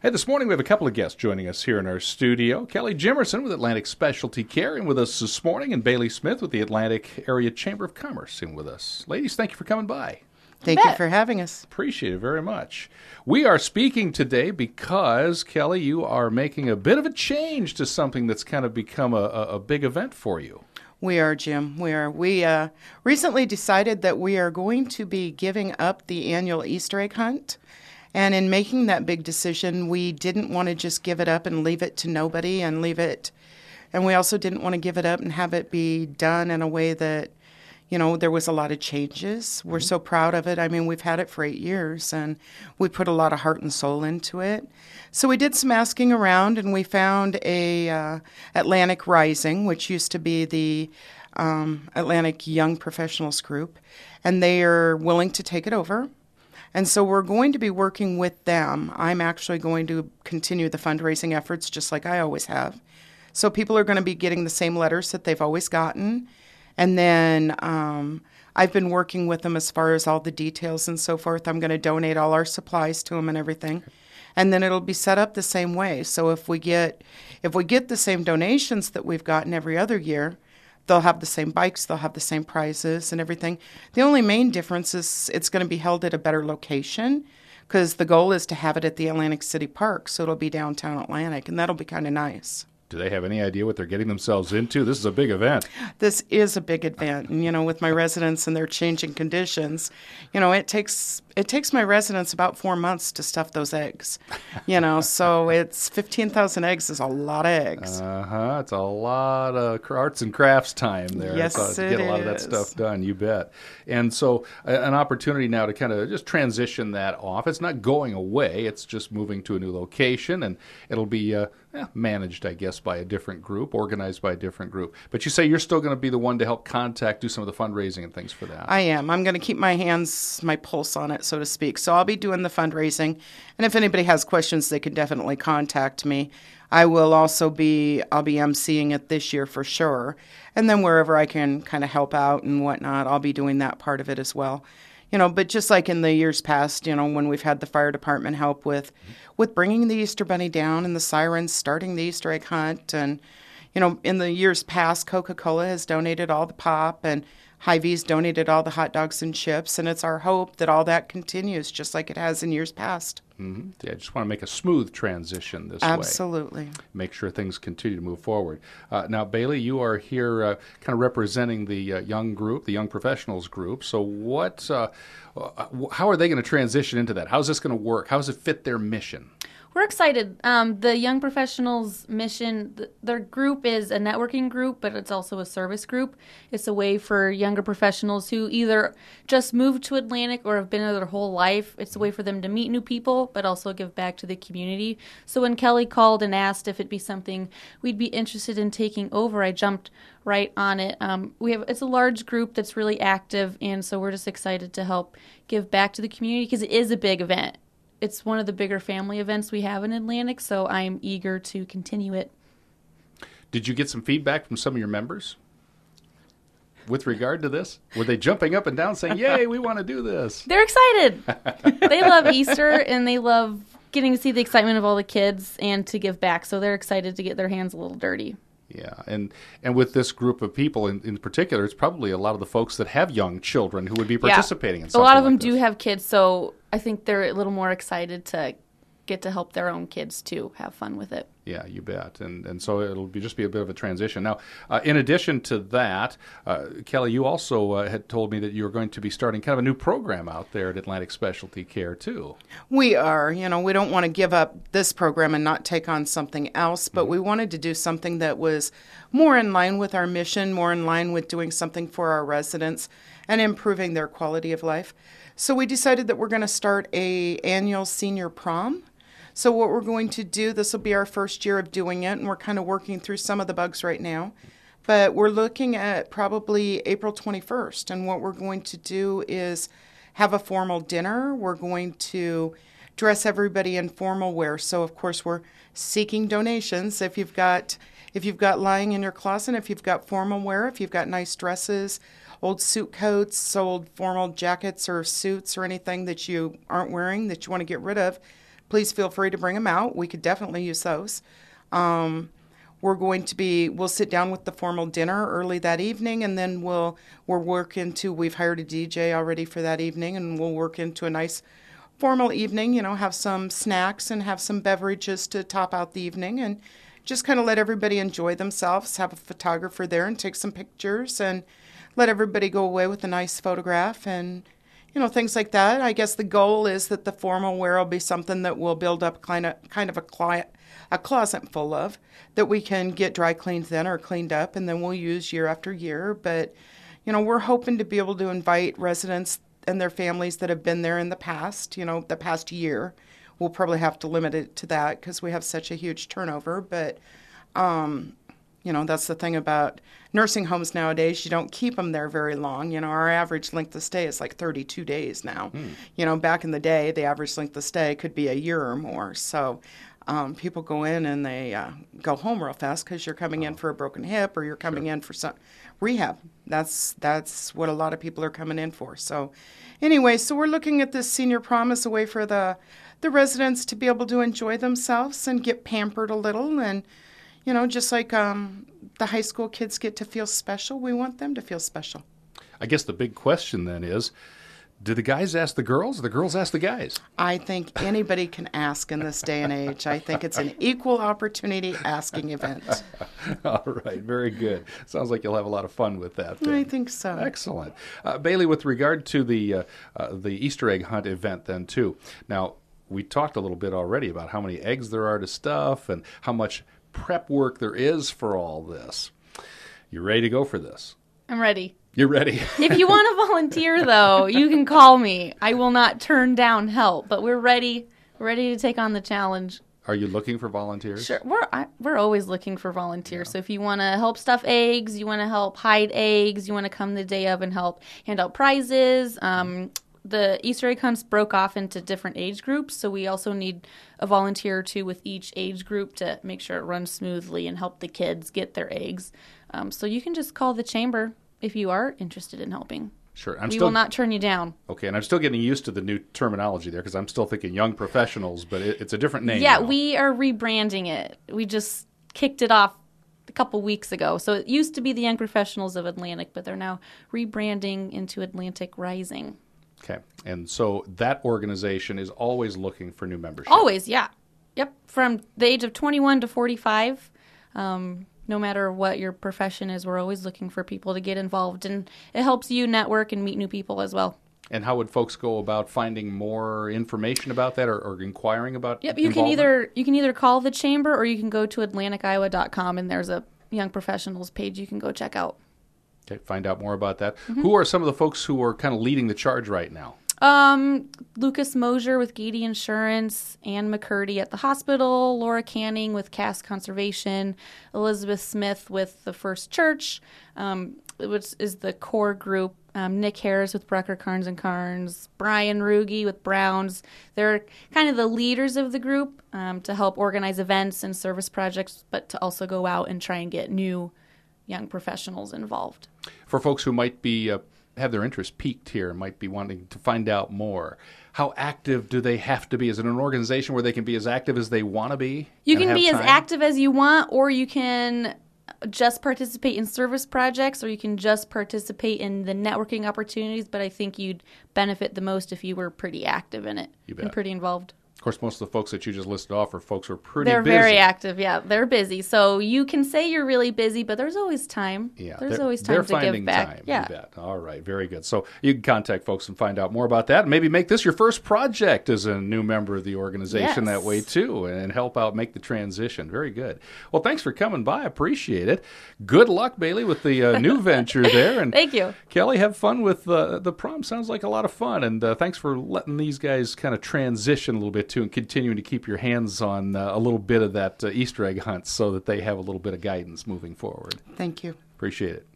Hey, this morning we have a couple of guests joining us here in our studio. Kelly Jimerson with Atlantic Specialty Care in with us this morning, and Bailey Smith with the Atlantic Area Chamber of Commerce in with us. Ladies, thank you for coming by. Thank you for having us. Appreciate it very much. We are speaking today because, Kelly, you are making a bit of a change to something that's kind of become a big event for you. We are, Jim. We are. We recently decided that we are going to be giving up the annual Easter egg hunt. And in making that big decision, we didn't want to just give it up and leave it to nobody and we also didn't want to give it up and have it be done in a way that, there was a lot of changes. We're so proud of it. I mean, we've had it for 8 years, and we put a lot of heart and soul into it. So we did some asking around, and we found a Atlantic Rising, which used to be the Atlantic Young Professionals Group, and they are willing to take it over. And so we're going to be working with them. I'm actually going to continue the fundraising efforts just like I always have. So people are going to be getting the same letters that they've always gotten. And then I've been working with them as far as all the details and so forth. I'm going to donate all our supplies to them and everything. And then it'll be set up the same way. So if we get the same donations that we've gotten every other year, they'll have the same bikes, they'll have the same prizes and everything. The only main difference is it's going to be held at a better location because the goal is to have it at the Atlantic City Park, so it'll be downtown Atlantic, and that'll be kind of nice. Do they have any idea what they're getting themselves into? This is a big event. This is a big event, and with my residents and their changing conditions, it takes my residents about 4 months to stuff those eggs. So it's 15,000 eggs is a lot of eggs. It's a lot of arts and crafts time there. Yes, to get a lot of that stuff done, you bet. And so an opportunity now to kind of just transition that off. It's not going away. It's just moving to a new location, and it'll be managed, I guess, by a different group, organized by a different group. But you say you're still going to be the one to help do some of the fundraising and things for that. I am. I'm going to keep my pulse on it, so to speak. So I'll be doing the fundraising. And if anybody has questions, they can definitely contact me. I'll be emceeing it this year for sure. And then wherever I can kind of help out and whatnot, I'll be doing that part of it as well. But just like in the years past, when we've had the fire department help with bringing the Easter Bunny down and the sirens starting the Easter egg hunt. And, in the years past, Coca-Cola has donated all the pop and Hy-Vee's donated all the hot dogs and chips. And it's our hope that all that continues just like it has in years past. Mm-hmm. Yeah, I just want to make a smooth transition this way. Absolutely. Make sure things continue to move forward. Now, Bailey, you are here kind of representing the young group, the young professionals group. So how are they going to transition into that? How's this going to work? How does it fit their mission? We're excited. The Young Professionals mission, their group is a networking group, but it's also a service group. It's a way for younger professionals who either just moved to Atlantic or have been there their whole life. It's a way for them to meet new people, but also give back to the community. So when Kelly called and asked if it'd be something we'd be interested in taking over, I jumped right on it. It's a large group that's really active, and so we're just excited to help give back to the community because it is a big event. It's one of the bigger family events we have in Atlantic, so I'm eager to continue it. Did you get some feedback from some of your members with regard to this? Were they jumping up and down saying, yay, we want to do this? They're excited. They love Easter, and they love getting to see the excitement of all the kids and to give back, so they're excited to get their hands a little dirty. Yeah, and with this group of people in particular, it's probably a lot of the folks that have young children who would be participating in something like this. A lot of them do have kids, so I think they're a little more excited to get to help their own kids, too, have fun with it. Yeah, you bet. And so it'll just be a bit of a transition. Now, in addition to that, Kelly, you also had told me that you were going to be starting kind of a new program out there at Atlantic Specialty Care, too. We are. We don't want to give up this program and not take on something else, but we wanted to do something that was more in line with our mission, more in line with doing something for our residents and improving their quality of life. So we decided that we're going to start an annual senior prom. So what we're going to do, this will be our first year of doing it, and we're kind of working through some of the bugs right now. But we're looking at probably April 21st, and what we're going to do is have a formal dinner. We're going to dress everybody in formal wear. So, of course, we're seeking donations. If you've got lying in your closet, if you've got formal wear, if you've got nice dresses, old suit coats, old formal jackets or suits or anything that you aren't wearing that you want to get rid of, please feel free to bring them out. We could definitely use those. We'll sit down with the formal dinner early that evening, and then we've hired a DJ already for that evening, and we'll work into a nice formal evening, have some snacks and have some beverages to top out the evening, and just kind of let everybody enjoy themselves, have a photographer there and take some pictures, and let everybody go away with a nice photograph and, things like that. I guess the goal is that the formal wear will be something that we'll build up kind of a closet full of, that we can get dry cleaned then or cleaned up, and then we'll use year after year. But, we're hoping to be able to invite residents and their families that have been there in the past, the past year. We'll probably have to limit it to that because we have such a huge turnover. But, that's the thing about nursing homes nowadays. You don't keep them there very long. Our average length of stay is like 32 days now. Back in the day, the average length of stay could be a year or more. So people go in and they go home real fast because you're coming in for a broken hip or you're coming in for some rehab. That's what a lot of people are coming in for. So anyway, so we're looking at this senior prom as a way for the residents to be able to enjoy themselves and get pampered a little. And, just like the high school kids get to feel special, we want them to feel special. I guess the big question then is, do the guys ask the girls or the girls ask the guys? I think anybody can ask in this day and age. I think it's an equal opportunity asking event. All right, very good. Sounds like you'll have a lot of fun with that then. I think so. Excellent. Bailey, with regard to the Easter egg hunt event then too, now we talked a little bit already about how many eggs there are to stuff and how much prep work there is for all this. You ready to go for this? I'm ready. You're ready. If you want to volunteer, though, you can call me. I will not turn down help, but we're ready. We're ready to take on the challenge. Are you looking for volunteers? Sure. We're always looking for volunteers. Yeah. So if you want to help stuff eggs, you want to help hide eggs, you want to come the day of and help hand out prizes. The Easter egg hunts broke off into different age groups, so we also need a volunteer or two with each age group to make sure it runs smoothly and help the kids get their eggs. So you can just call the chamber if you are interested in helping. Sure. We will not turn you down. Okay, and I'm still getting used to the new terminology there because I'm still thinking young professionals, but it's a different name Yeah, now. We are rebranding it. We just kicked it off a couple weeks ago. So it used to be the Young Professionals of Atlantic, but they're now rebranding into Atlantic Rising. Okay, and so that organization is always looking for new membership. Always, yeah. Yep, from the age of 21 to 45, no matter what your profession is, we're always looking for people to get involved, and it helps you network and meet new people as well. And how would folks go about finding more information about that or inquiring about Yep, you can either call the chamber or you can go to AtlanticIowa.com, and there's a Young Professionals page you can go check out. Okay, find out more about that. Mm-hmm. Who are some of the folks who are kind of leading the charge right now? Lucas Mosier with Gady Insurance, Ann McCurdy at the hospital, Laura Canning with Cass Conservation, Elizabeth Smith with the First Church, which is the core group, Nick Harris with Brucker Carnes and Carnes, Brian Ruge with Browns. They're kind of the leaders of the group to help organize events and service projects, but to also go out and try and get new young professionals involved. For folks who might be have their interest piqued here, might be wanting to find out more, how active do they have to be? Is it an organization where they can be as active as they want to be? You can be as active as you want, or you can just participate in service projects, or you can just participate in the networking opportunities, but I think you'd benefit the most if you were pretty active in it and pretty involved. Of course, most of the folks that you just listed off are folks who are pretty busy. They're very active, yeah. They're busy. So you can say you're really busy, but there's always time. Yeah, there's always time to give back. They're finding time, yeah. You bet. All right, very good. So you can contact folks and find out more about that. Maybe make this your first project as a new member of the organization that way, too, and help out make the transition. Very good. Well, thanks for coming by. I appreciate it. Good luck, Bailey, with the new venture there. And thank you. Kelly, have fun with the prom. Sounds like a lot of fun. And thanks for letting these guys kind of transition a little bit, too, and continuing to keep your hands on a little bit of that Easter egg hunt so that they have a little bit of guidance moving forward. Thank you. Appreciate it.